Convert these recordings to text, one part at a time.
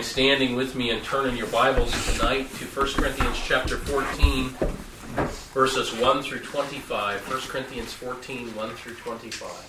mind standing with me and turning your Bibles tonight to 1 Corinthians chapter 14, verses 1 through 25. 1 Corinthians 14, 1 through 25.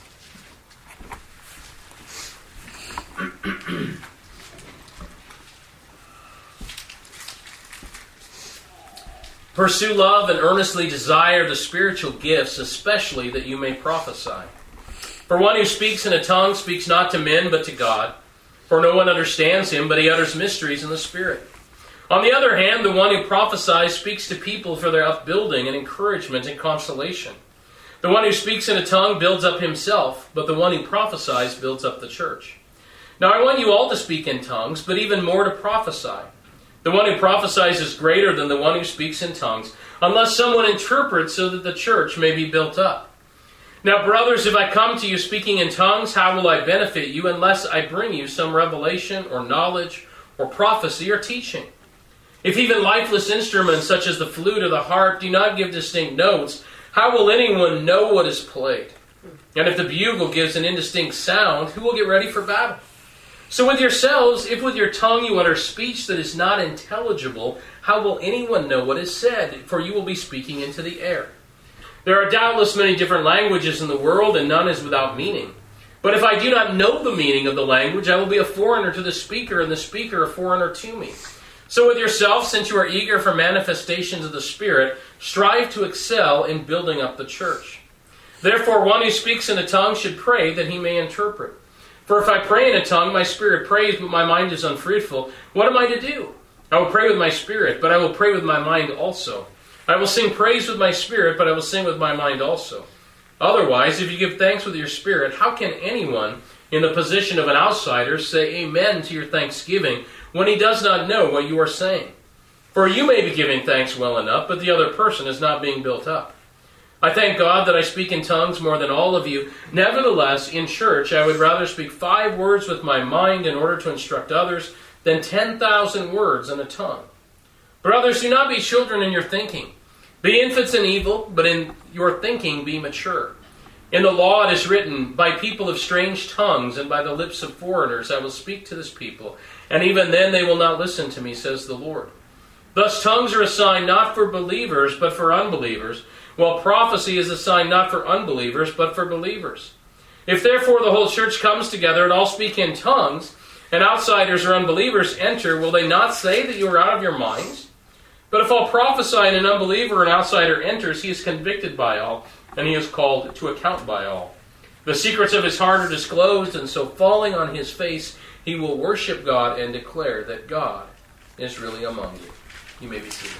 Pursue love and earnestly desire the spiritual gifts, especially that you may prophesy. For one who speaks in a tongue speaks not to men but to God. For no one understands him, but he utters mysteries in the Spirit. On the other hand, the one who prophesies speaks to people for their upbuilding and encouragement and consolation. The one who speaks in a tongue builds up himself, but the one who prophesies builds up the church. Now I want you all to speak in tongues, but even more to prophesy. The one who prophesies is greater than the one who speaks in tongues, unless someone interprets so that the church may be built up. Now, brothers, if I come to you speaking in tongues, how will I benefit you unless I bring you some revelation or knowledge or prophecy or teaching? If even lifeless instruments such as the flute or the harp do not give distinct notes, how will anyone know what is played? And if the bugle gives an indistinct sound, who will get ready for battle? So with yourselves, if with your tongue you utter speech that is not intelligible, how will anyone know what is said? For you will be speaking into the air. There are doubtless many different languages in the world, and none is without meaning. But if I do not know the meaning of the language, I will be a foreigner to the speaker, and the speaker a foreigner to me. So with yourself, since you are eager for manifestations of the Spirit, strive to excel in building up the church. Therefore, one who speaks in a tongue should pray that he may interpret. For if I pray in a tongue, my spirit prays, but my mind is unfruitful. What am I to do? I will pray with my spirit, but I will pray with my mind also. I will sing praise with my spirit, but I will sing with my mind also. Otherwise, if you give thanks with your spirit, how can anyone in the position of an outsider say amen to your thanksgiving when he does not know what you are saying? For you may be giving thanks well enough, but the other person is not being built up. I thank God that I speak in tongues more than all of you. Nevertheless, in church, I would rather speak 5 words with my mind in order to instruct others than 10,000 words in a tongue. Brothers, do not be children in your thinking. Be infants in evil, but in your thinking be mature. In the law it is written, by people of strange tongues and by the lips of foreigners I will speak to this people, and even then they will not listen to me, says the Lord. Thus tongues are a sign not for believers, but for unbelievers, while prophecy is a sign not for unbelievers, but for believers. If therefore the whole church comes together and all speak in tongues, and outsiders or unbelievers enter, will they not say that you are out of your minds? But if all prophesy and an unbeliever or an outsider enters, he is convicted by all, and he is called to account by all. The secrets of his heart are disclosed, and so falling on his face, he will worship God and declare that God is really among you. You may be seated.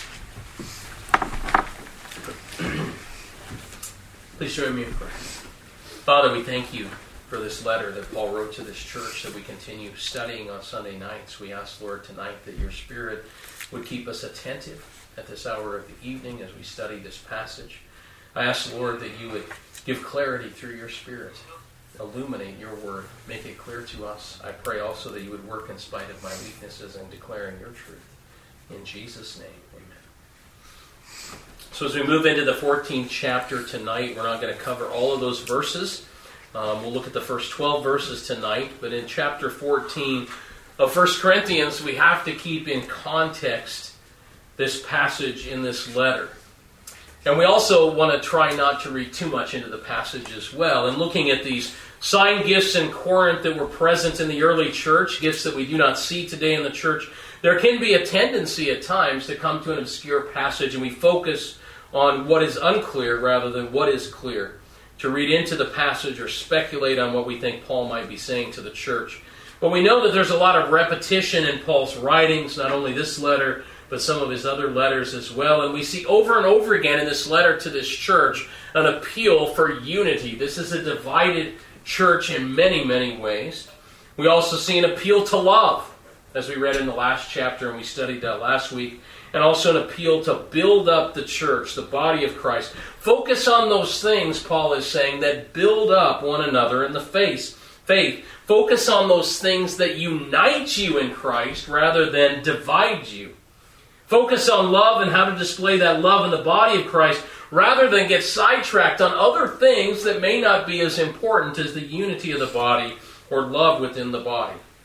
Please join me in prayer. Father, we thank you for this letter that Paul wrote to this church that we continue studying on Sunday nights. We ask, Lord, tonight that your Spirit would keep us attentive at this hour of the evening as we study this passage. I ask, Lord, that you would give clarity through your Spirit. Illuminate your word. Make it clear to us. I pray also that you would work in spite of my weaknesses in declaring your truth. In Jesus' name, amen. So as we move into the 14th chapter tonight, we're not going to cover all of those verses. We'll look at the first 12 verses tonight. But in chapter 14 of 1 Corinthians, we have to keep in context this passage in this letter. And we also want to try not to read too much into the passage as well. And looking at these sign gifts in Corinth that were present in the early church, gifts that we do not see today in the church, there can be a tendency at times to come to an obscure passage and we focus on what is unclear rather than what is clear, to read into the passage or speculate on what we think Paul might be saying to the church. But we know that there's a lot of repetition in Paul's writings, not only this letter, but some of his other letters as well. And we see over and over again in this letter to this church an appeal for unity. This is a divided church in many, many ways. We also see an appeal to love, as we read in the last chapter and we studied that last week. And also an appeal to build up the church, the body of Christ. Focus on those things, Paul is saying, that build up one another in the faith. Focus on those things that unite you in Christ rather than divide you. Focus on love and how to display that love in the body of Christ rather than get sidetracked on other things that may not be as important as the unity of the body or love within the body.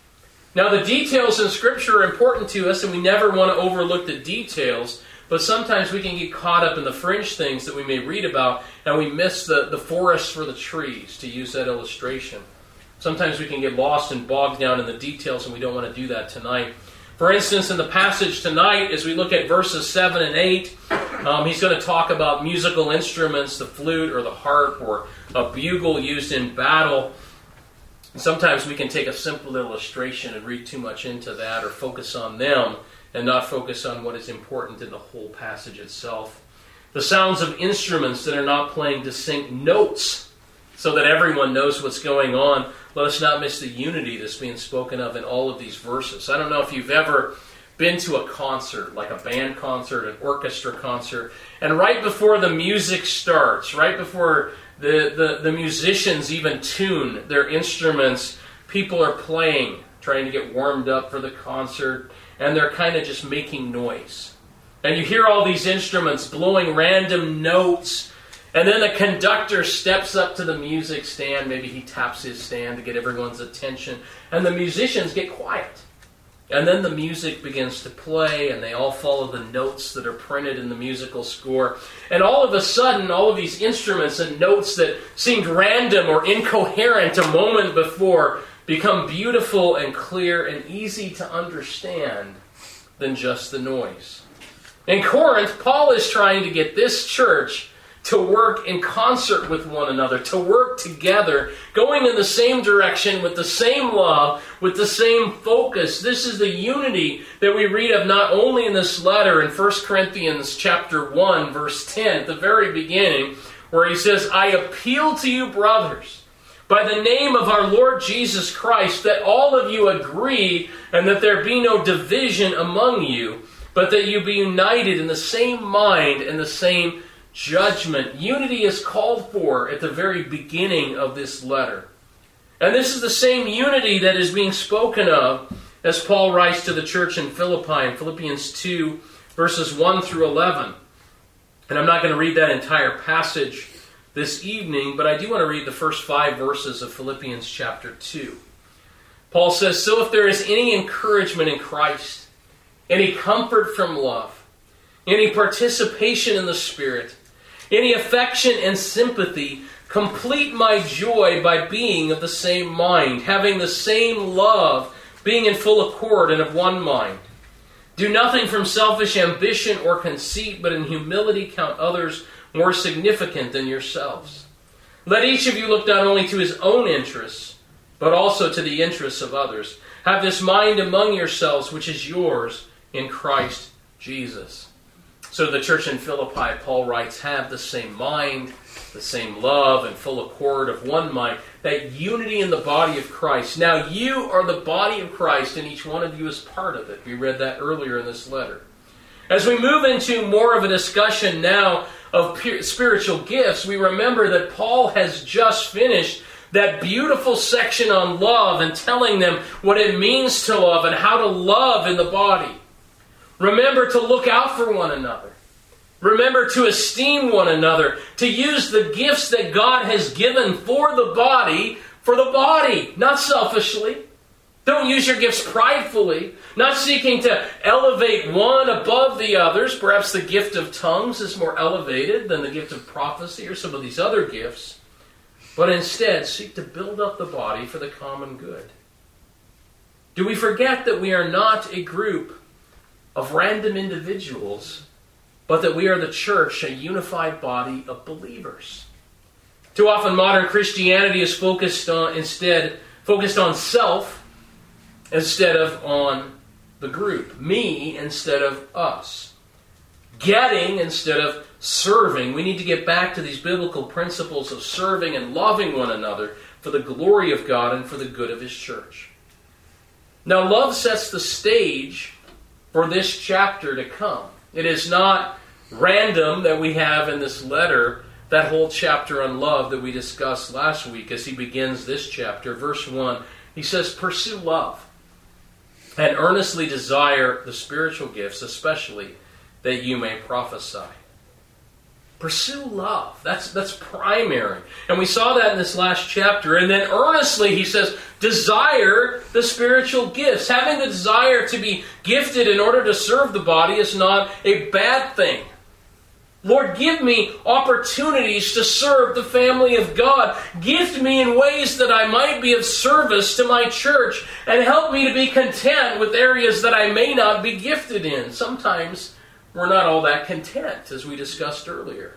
Now, the details in Scripture are important to us, and we never want to overlook the details, but sometimes we can get caught up in the fringe things that we may read about, and we miss the forest for the trees, to use that illustration. Sometimes we can get lost and bogged down in the details, and we don't want to do that tonight. For instance, in the passage tonight, as we look at verses 7 and 8, he's going to talk about musical instruments, the flute or the harp or a bugle used in battle. Sometimes we can take a simple illustration and read too much into that or focus on them and not focus on what is important in the whole passage itself. The sounds of instruments that are not playing distinct notes so that everyone knows what's going on. Let us not miss the unity that's being spoken of in all of these verses. I don't know if you've ever been to a concert, like a band concert, an orchestra concert, and right before the music starts, right before the musicians even tune their instruments, people are playing, trying to get warmed up for the concert, and they're kind of just making noise. And you hear all these instruments blowing random notes, and then the conductor steps up to the music stand. Maybe he taps his stand to get everyone's attention. And the musicians get quiet. And then the music begins to play, and they all follow the notes that are printed in the musical score. And all of a sudden, all of these instruments and notes that seemed random or incoherent a moment before become beautiful and clear and easy to understand than just the noise. In Corinth, Paul is trying to get this church to work in concert with one another, to work together, going in the same direction, with the same love, with the same focus. This is the unity that we read of not only in this letter in 1 Corinthians chapter 1, verse 10, at the very beginning, where he says, I appeal to you, brothers, by the name of our Lord Jesus Christ, that all of you agree, and that there be no division among you, but that you be united in the same mind and the same judgment. Unity is called for at the very beginning of this letter. And this is the same unity that is being spoken of as Paul writes to the church in Philippi in Philippians 2, verses 1 through 11. And I'm not going to read that entire passage this evening, but I do want to read the first 5 verses of Philippians chapter 2. Paul says, So if there is any encouragement in Christ, any comfort from love, any participation in the Spirit, any affection and sympathy, complete my joy by being of the same mind, having the same love, being in full accord and of one mind. Do nothing from selfish ambition or conceit, but in humility count others more significant than yourselves. Let each of you look not only to his own interests, but also to the interests of others. Have this mind among yourselves, which is yours in Christ Jesus. So the church in Philippi, Paul writes, have the same mind, the same love, and full accord of one mind. That unity in the body of Christ. Now you are the body of Christ, and each one of you is part of it. We read that earlier in this letter. As we move into more of a discussion now of spiritual gifts, we remember that Paul has just finished that beautiful section on love and telling them what it means to love and how to love in the body. Remember to look out for one another. Remember to esteem one another. To use the gifts that God has given for the body, not selfishly. Don't use your gifts pridefully, not seeking to elevate one above the others. Perhaps the gift of tongues is more elevated than the gift of prophecy or some of these other gifts. But instead, seek to build up the body for the common good. Do we forget that we are not a group of random individuals, but that we are the church, a unified body of believers? Too often modern Christianity is focused on self instead of on the group. Me instead of us. Getting instead of serving. We need to get back to these biblical principles of serving and loving one another for the glory of God and for the good of His church. Now, love sets the stage for this chapter to come. It is not random that we have in this letter that whole chapter on love that we discussed last week as he begins this chapter. Verse 1, he says, pursue love and earnestly desire the spiritual gifts, especially that you may prophesy. Pursue love. That's primary. And we saw that in this last chapter. And then earnestly, he says, desire the spiritual gifts. Having the desire to be gifted in order to serve the body is not a bad thing. Lord, give me opportunities to serve the family of God. Gift me in ways that I might be of service to my church, and help me to be content with areas that I may not be gifted in. Sometimes we're not all that content, as we discussed earlier.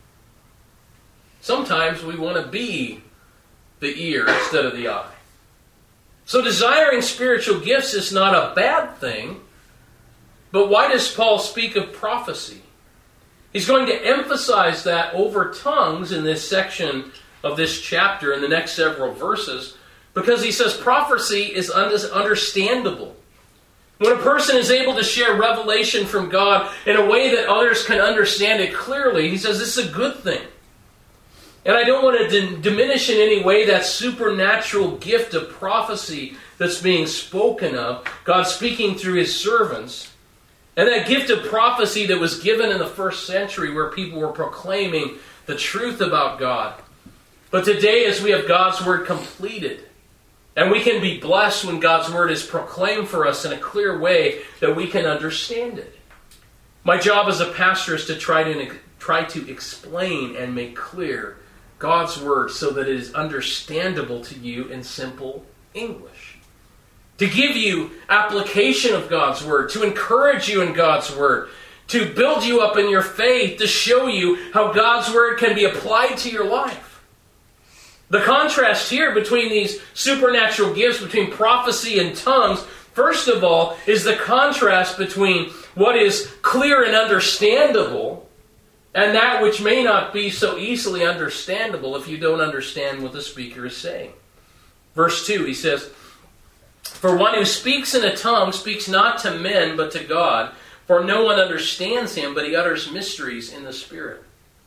Sometimes we want to be the ear instead of the eye. So desiring spiritual gifts is not a bad thing, but why does Paul speak of prophecy? He's going to emphasize that over tongues in this section of this chapter, in the next several verses, because he says prophecy is understandable. When a person is able to share revelation from God in a way that others can understand it clearly, he says this is a good thing. And I don't want to diminish in any way that supernatural gift of prophecy that's being spoken of, God speaking through His servants. And that gift of prophecy that was given in the first century where people were proclaiming the truth about God. But today, as we have God's Word completed, and we can be blessed when God's Word is proclaimed for us in a clear way that we can understand it. My job as a pastor is to try to explain and make clear God's Word so that it is understandable to you in simple English. To give you application of God's Word, to encourage you in God's Word, to build you up in your faith, to show you how God's Word can be applied to your life. The contrast here between these supernatural gifts, between prophecy and tongues, first of all, is the contrast between what is clear and understandable and that which may not be so easily understandable if you don't understand what the speaker is saying. Verse 2, he says, "For one who speaks in a tongue speaks not to men but to God, for no one understands him, but he utters mysteries in the Spirit."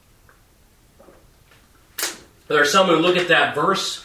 There are some who look at that verse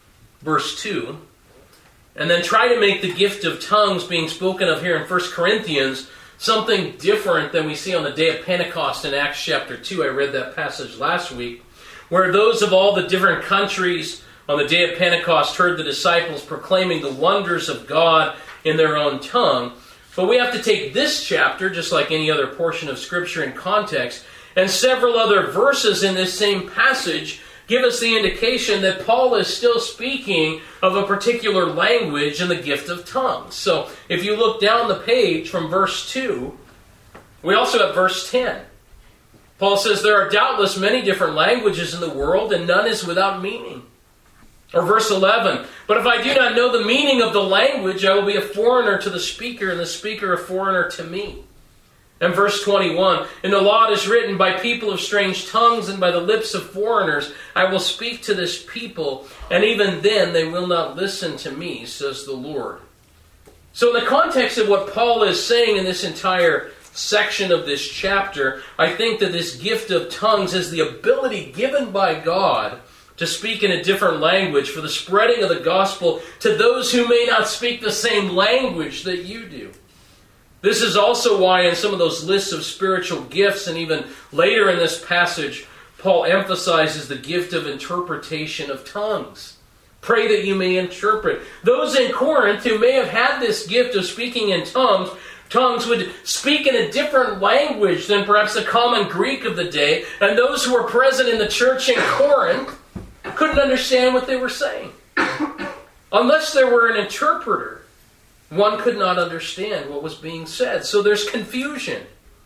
2, and then try to make the gift of tongues being spoken of here in 1 Corinthians something different than we see on the day of Pentecost in Acts chapter 2. I read that passage last week, where those of all the different countries on the day of Pentecost heard the disciples proclaiming the wonders of God in their own tongue. But we have to take this chapter, just like any other portion of Scripture, in context, and several other verses in this same passage give us the indication that Paul is still speaking of a particular language in the gift of tongues. So if you look down the page from verse 2, we also have verse 10. Paul says, "There are doubtless many different languages in the world, and none is without meaning." Or verse 11, "But if I do not know the meaning of the language, I will be a foreigner to the speaker, and the speaker a foreigner to me." And verse 21, "In the law it is written, by people of strange tongues and by the lips of foreigners, I will speak to this people, and even then they will not listen to me, says the Lord." So in the context of what Paul is saying in this entire section of this chapter, I think that this gift of tongues is the ability given by God to speak in a different language for the spreading of the gospel to those who may not speak the same language that you do. This is also why in some of those lists of spiritual gifts, and even later in this passage, Paul emphasizes the gift of interpretation of tongues. Pray that you may interpret. Those in Corinth who may have had this gift of speaking in tongues would speak in a different language than perhaps the common Greek of the day, and those who were present in the church in Corinth couldn't understand what they were saying. Unless there were an interpreter, one could not understand what was being said. So there's confusion.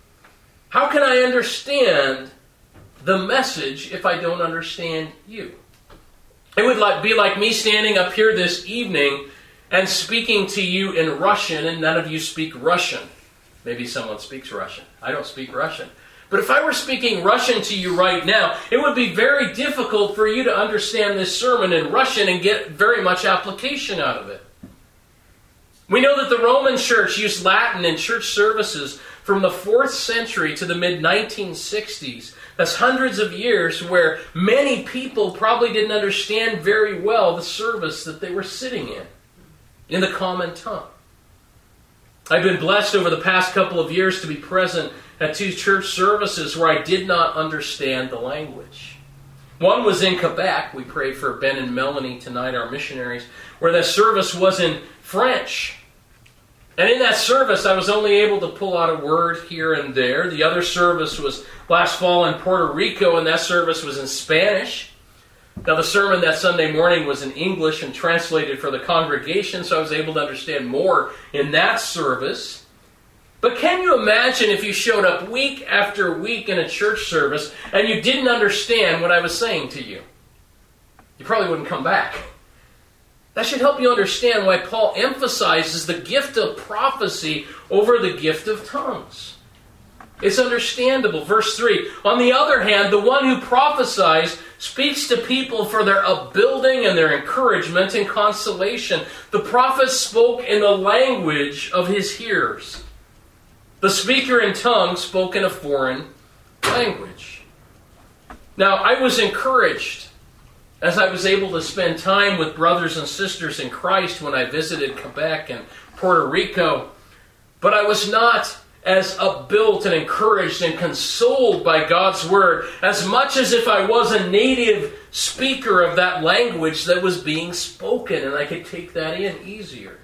How can I understand the message if I don't understand you? It would be like me standing up here this evening and speaking to you in Russian, and none of you speak Russian. Maybe someone speaks Russian. I don't speak Russian. But if I were speaking Russian to you right now, it would be very difficult for you to understand this sermon in Russian and get very much application out of it. We know that the Roman Church used Latin in church services from the 4th century to the mid-1960s. That's hundreds of years where many people probably didn't understand very well the service that they were sitting in the common tongue. I've been blessed over the past couple of years to be present at 2 church services where I did not understand the language. One was in Quebec. We prayed for Ben and Melanie tonight, our missionaries, where the service was in French. And in that service, I was only able to pull out a word here and there. The other service was last fall in Puerto Rico, and that service was in Spanish. Now, the sermon that Sunday morning was in English and translated for the congregation, so I was able to understand more in that service. But can you imagine if you showed up week after week in a church service and you didn't understand what I was saying to you? You probably wouldn't come back. That should help you understand why Paul emphasizes the gift of prophecy over the gift of tongues. It's understandable. Verse 3, on the other hand, the one who prophesies speaks to people for their upbuilding and their encouragement and consolation. The prophet spoke in the language of his hearers. The speaker in tongues spoke in a foreign language. Now, I was encouraged as I was able to spend time with brothers and sisters in Christ when I visited Quebec and Puerto Rico, but I was not as upbuilt and encouraged and consoled by God's Word as much as if I was a native speaker of that language that was being spoken, and I could take that in easier.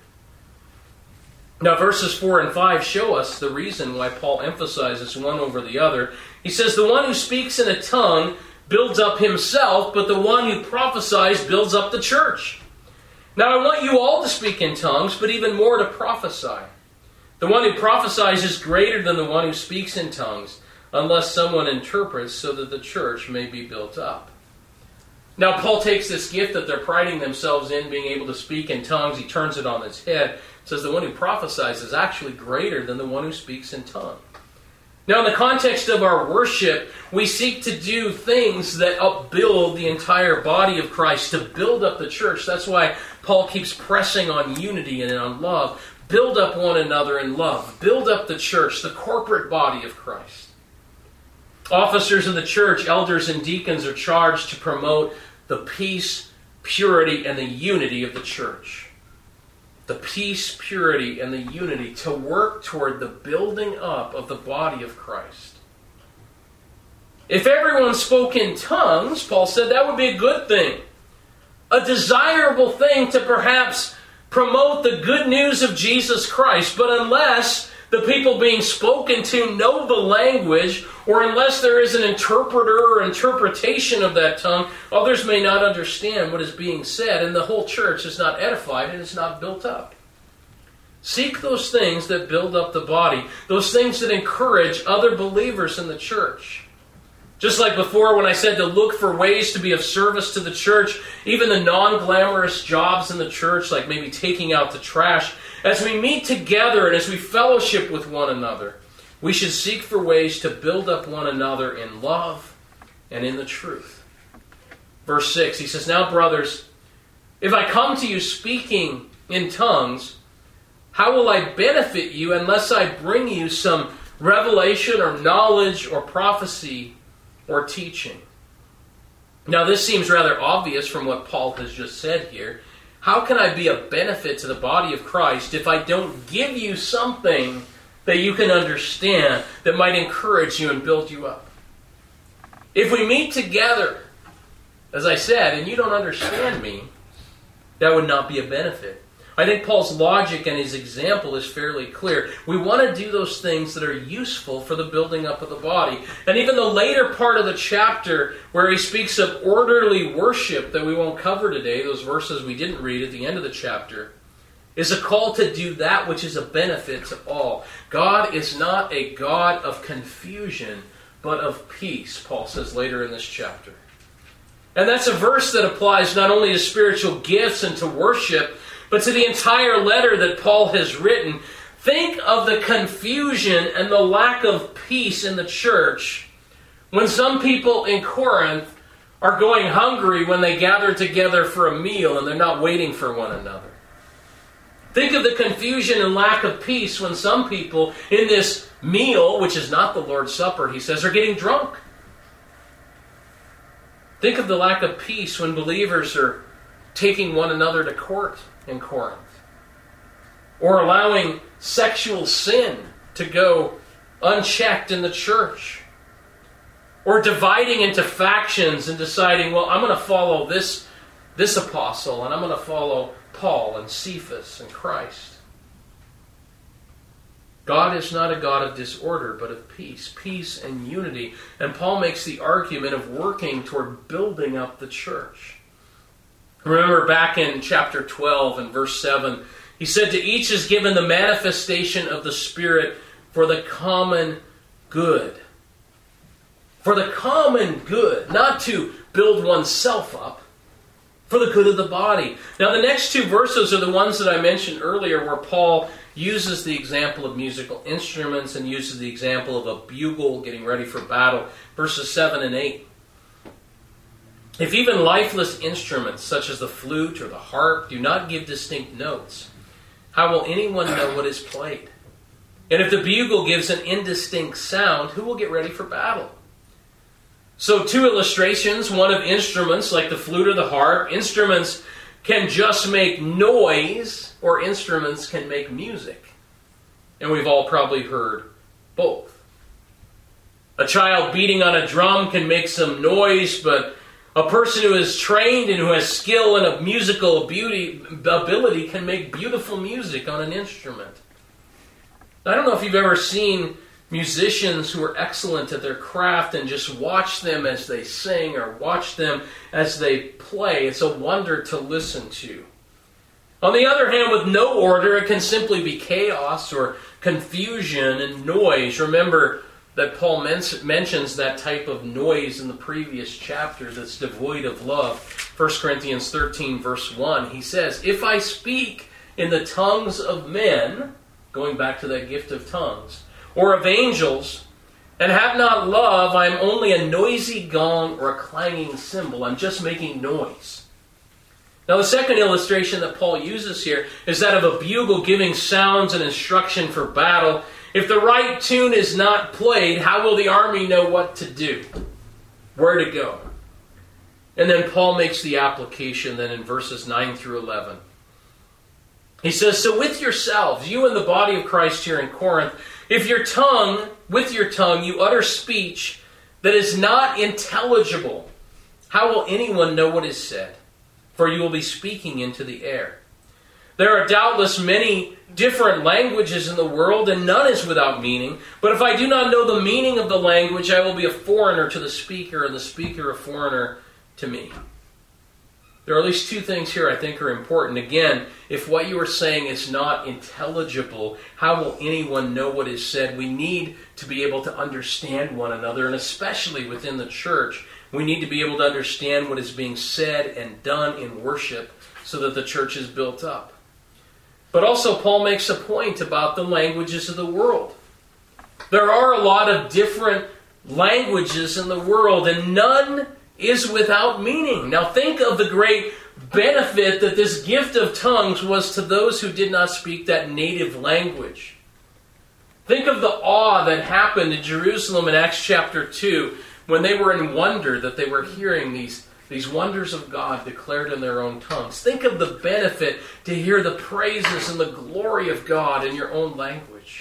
Now, verses 4 and 5 show us the reason why Paul emphasizes one over the other. He says, the one who speaks in a tongue builds up himself, but the one who prophesies builds up the church. Now, I want you all to speak in tongues, but even more to prophesy. The one who prophesies is greater than the one who speaks in tongues, unless someone interprets so that the church may be built up. Now, Paul takes this gift that they're priding themselves in, being able to speak in tongues, he turns it on its head. Says the one who prophesies is actually greater than the one who speaks in tongues. Now, in the context of our worship, we seek to do things that upbuild the entire body of Christ, to build up the church. That's why Paul keeps pressing on unity and on love. Build up one another in love. Build up the church, the corporate body of Christ. Officers in the church, elders and deacons, are charged to promote the peace, purity, and the unity of the church. The peace, purity, and the unity to work toward the building up of the body of Christ. If everyone spoke in tongues, Paul said, that would be a good thing. A desirable thing to perhaps promote the good news of Jesus Christ. But unless the people being spoken to know the language, or unless there is an interpreter or interpretation of that tongue, others may not understand what is being said, and the whole church is not edified and is not built up. Seek those things that build up the body, those things that encourage other believers in the church. Just like before when I said to look for ways to be of service to the church, even the non-glamorous jobs in the church, like maybe taking out the trash, as we meet together and as we fellowship with one another, we should seek for ways to build up one another in love and in the truth. Verse 6, he says, now brothers, if I come to you speaking in tongues, how will I benefit you unless I bring you some revelation or knowledge or prophecy or teaching? Now this seems rather obvious from what Paul has just said here. How can I be a benefit to the body of Christ if I don't give you something that you can understand that might encourage you and build you up? If we meet together, as I said, and you don't understand me, that would not be a benefit. I think Paul's logic and his example is fairly clear. We want to do those things that are useful for the building up of the body. And even the later part of the chapter where he speaks of orderly worship that we won't cover today, those verses we didn't read at the end of the chapter, is a call to do that which is a benefit to all. God is not a God of confusion, but of peace, Paul says later in this chapter. And that's a verse that applies not only to spiritual gifts and to worship, but to the entire letter that Paul has written. Think of the confusion and the lack of peace in the church when some people in Corinth are going hungry when they gather together for a meal and they're not waiting for one another. Think of the confusion and lack of peace when some people in this meal, which is not the Lord's Supper, he says, are getting drunk. Think of the lack of peace when believers are taking one another to court in Corinth, or allowing sexual sin to go unchecked in the church. Or dividing into factions and deciding, well, I'm going to follow this apostle, and I'm going to follow Paul and Cephas and Christ. God is not a God of disorder, but of peace and unity. And Paul makes the argument of working toward building up the church. Remember back in chapter 12 and verse 7, he said, to each is given the manifestation of the Spirit for the common good. For the common good, not to build oneself up, for the good of the body. Now the next two verses are the ones that I mentioned earlier where Paul uses the example of musical instruments and uses the example of a bugle getting ready for battle. Verses 7 and 8. If even lifeless instruments such as the flute or the harp do not give distinct notes, how will anyone know what is played? And if the bugle gives an indistinct sound, who will get ready for battle? So two illustrations, one of instruments like the flute or the harp. Instruments can just make noise, or instruments can make music. And we've all probably heard both. A child beating on a drum can make some noise, but a person who is trained and who has skill and a musical ability can make beautiful music on an instrument. I don't know if you've ever seen musicians who are excellent at their craft and just watch them as they sing or watch them as they play. It's a wonder to listen to. On the other hand, with no order, it can simply be chaos or confusion and noise. Remember that Paul mentions that type of noise in the previous chapter that's devoid of love. 1 Corinthians 13, verse 1, he says, if I speak in the tongues of men, going back to that gift of tongues, or of angels, and have not love, I am only a noisy gong or a clanging cymbal. I'm just making noise. Now the second illustration that Paul uses here is that of a bugle giving sounds and instruction for battle. If the right tune is not played, how will the army know what to do? Where to go? And then Paul makes the application then in verses 9 through 11. He says, so with yourselves, you and the body of Christ here in Corinth, if with your tongue you utter speech that is not intelligible, how will anyone know what is said? For you will be speaking into the air. There are doubtless many different languages in the world, and none is without meaning. But if I do not know the meaning of the language, I will be a foreigner to the speaker, and the speaker a foreigner to me. There are at least two things here I think are important. Again, if what you are saying is not intelligible, how will anyone know what is said? We need to be able to understand one another, and especially within the church, we need to be able to understand what is being said and done in worship so that the church is built up. But also, Paul makes a point about the languages of the world. There are a lot of different languages in the world, and none is without meaning. Now think of the great benefit that this gift of tongues was to those who did not speak that native language. Think of the awe that happened in Jerusalem in Acts chapter 2 when they were in wonder that they were hearing these wonders of God declared in their own tongues. Think of the benefit to hear the praises and the glory of God in your own language.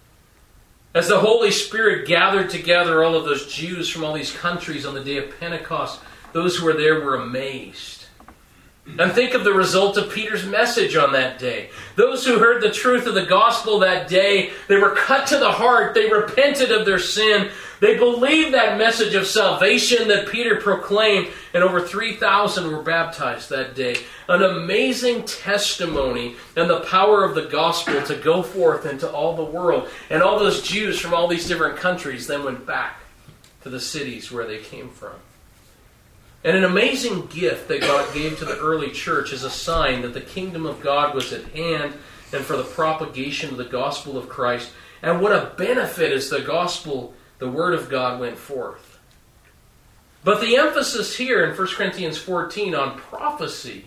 As the Holy Spirit gathered together all of those Jews from all these countries on the day of Pentecost, those who were there were amazed. And think of the result of Peter's message on that day. Those who heard the truth of the gospel that day, they were cut to the heart. They repented of their sin. They believed that message of salvation that Peter proclaimed, and over 3,000 were baptized that day. An amazing testimony and the power of the gospel to go forth into all the world. And all those Jews from all these different countries then went back to the cities where they came from. And an amazing gift that God gave to the early church is a sign that the kingdom of God was at hand and for the propagation of the gospel of Christ. And what a benefit as the gospel, the word of God, went forth. But the emphasis here in 1 Corinthians 14 on prophecy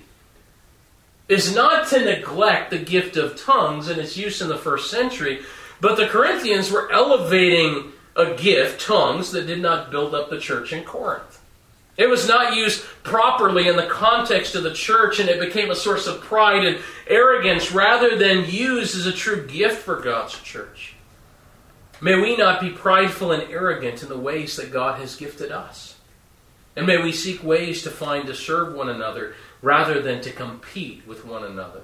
is not to neglect the gift of tongues and its use in the first century, but the Corinthians were elevating a gift, tongues, that did not build up the church in Corinth. It was not used properly in the context of the church, and it became a source of pride and arrogance rather than used as a true gift for God's church. May we not be prideful and arrogant in the ways that God has gifted us. And may we seek ways to find to serve one another rather than to compete with one another.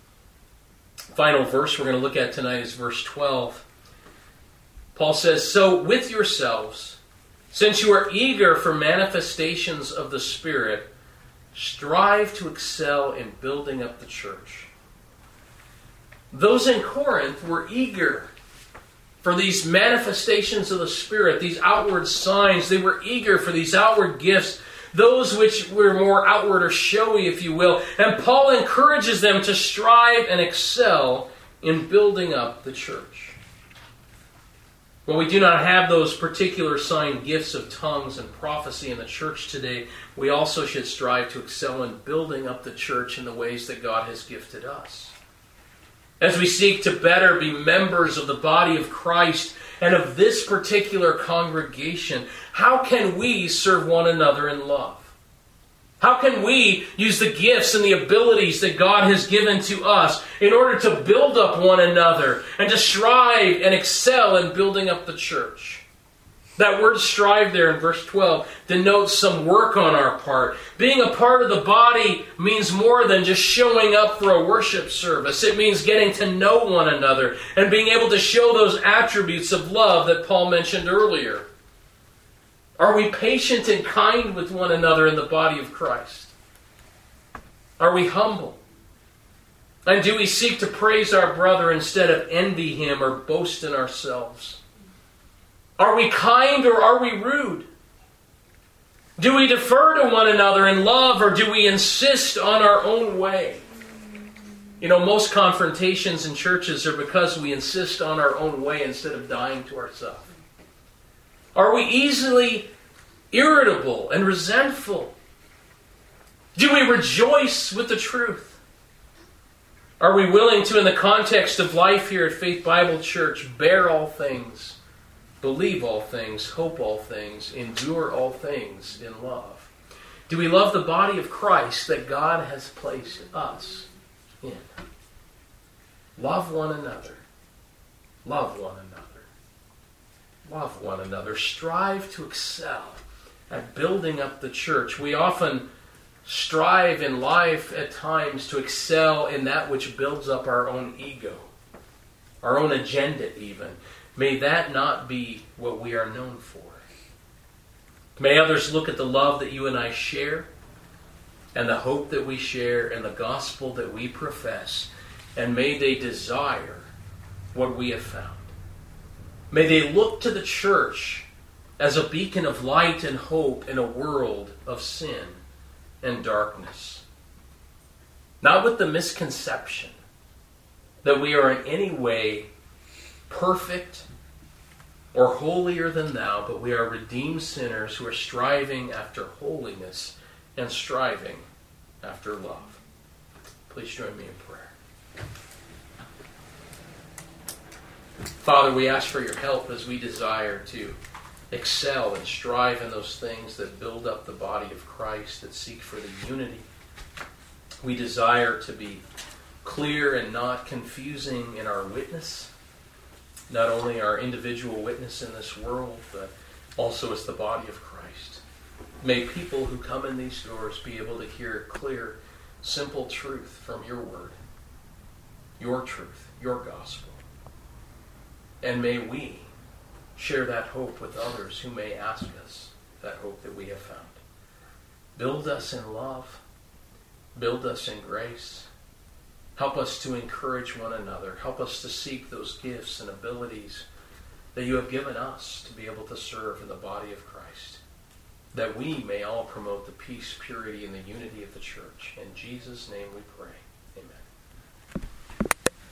Final verse we're going to look at tonight is verse 12. Paul says, "So with yourselves, since you are eager for manifestations of the Spirit, strive to excel in building up the church." Those in Corinth were eager for these manifestations of the Spirit, these outward signs. They were eager for these outward gifts, those which were more outward or showy, if you will. And Paul encourages them to strive and excel in building up the church. While we do not have those particular sign gifts of tongues and prophecy in the church today, we also should strive to excel in building up the church in the ways that God has gifted us. As we seek to better be members of the body of Christ and of this particular congregation, how can we serve one another in love? How can we use the gifts and the abilities that God has given to us in order to build up one another and to strive and excel in building up the church? That word strive there in verse 12 denotes some work on our part. Being a part of the body means more than just showing up for a worship service. It means getting to know one another and being able to show those attributes of love that Paul mentioned earlier. Are we patient and kind with one another in the body of Christ? Are we humble? And do we seek to praise our brother instead of envy him or boast in ourselves? Are we kind or are we rude? Do we defer to one another in love or do we insist on our own way? You know, most confrontations in churches are because we insist on our own way instead of dying to ourselves. Are we easily irritable and resentful? Do we rejoice with the truth? Are we willing to, in the context of life here at Faith Bible Church, bear all things, believe all things, hope all things, endure all things in love? Do we love the body of Christ that God has placed us in? Love one another. Love one another. Love one another. Strive to excel at building up the church. We often strive in life at times to excel in that which builds up our own ego, our own agenda even. May that not be what we are known for. May others look at the love that you and I share and the hope that we share and the gospel that we profess, and may they desire what we have found. May they look to the church as a beacon of light and hope in a world of sin and darkness. Not with the misconception that we are in any way perfect or holier than thou, but we are redeemed sinners who are striving after holiness and striving after love. Please join me in prayer. Father, we ask for your help as we desire to excel and strive in those things that build up the body of Christ, that seek for the unity. We desire to be clear and not confusing in our witness, not only our individual witness in this world, but also as the body of Christ. May people who come in these doors be able to hear clear, simple truth from your word, your truth, your gospel. And may we share that hope with others who may ask us that hope that we have found. Build us in love. Build us in grace. Help us to encourage one another. Help us to seek those gifts and abilities that you have given us to be able to serve in the body of Christ. That we may all promote the peace, purity, and the unity of the church. In Jesus' name we pray.